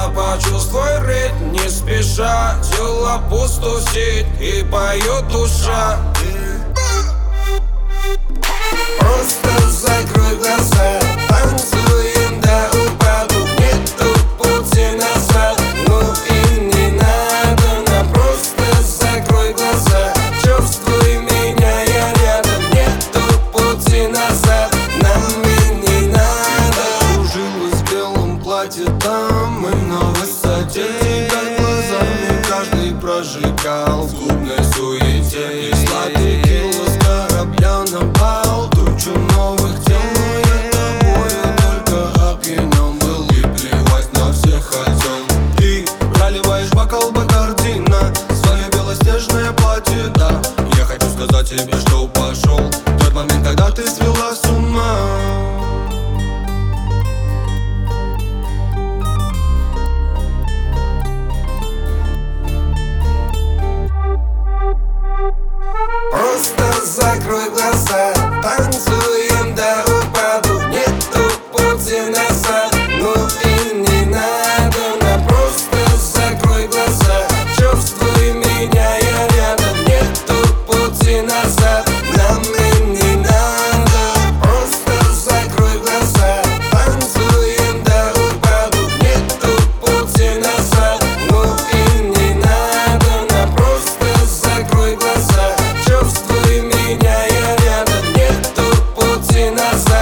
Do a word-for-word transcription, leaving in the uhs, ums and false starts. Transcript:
просто почувствуй ритм. Не спеша, тело пустусит и поет душа. Просто закрой глаза, танцуем до упаду. Нету пути назад, ну и не надо нам. Просто закрой глаза, чувствуй меня, я рядом. Нету пути назад, нам и не надо. Кружилась в белом платье, там мы на высоте. Перед глазами каждый прожигал в клубной суете. И сладкий кило с корабля на бал. Тучу новых тел, но я тобою только опьянен был. И плевать на всех хотел. Ты проливаешь бокал Бакарди на свое белоснежное платье, да. Я хочу сказать тебе, что пошел тот момент, когда ты свела с ума. Просто закрой глаза, танцуем до упаду. Нету пути назад, ну и не надо нам. Просто закрой глаза, чувствуй меня, я рядом. Нету пути назад, нам и не надо. Просто закрой глаза, танцуем до упаду. Нету пути назад, ну и не надо нам. Просто закрой глаза, чувствуй меня, я рядом. Нету пути назад.